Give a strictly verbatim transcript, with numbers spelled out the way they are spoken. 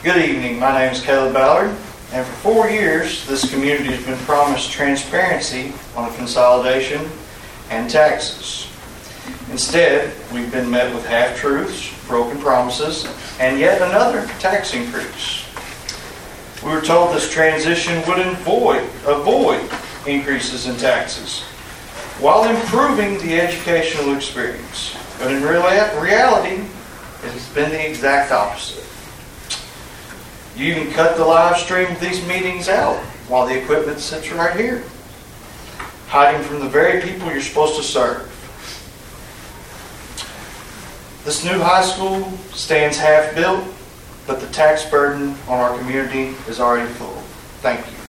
Good evening. My name is Caleb Ballard, and for four years, this community has been promised transparency on consolidation and taxes. Instead, we've been met with half-truths, broken promises, and yet another tax increase. We were told this transition would avoid, avoid increases in taxes while improving the educational experience. But in real, reality, it has been the exact opposite. You even cut the live stream of these meetings out while the equipment sits right here, hiding from the very people you're supposed to serve. This new high school stands half built, but the tax burden on our community is already full. Thank you.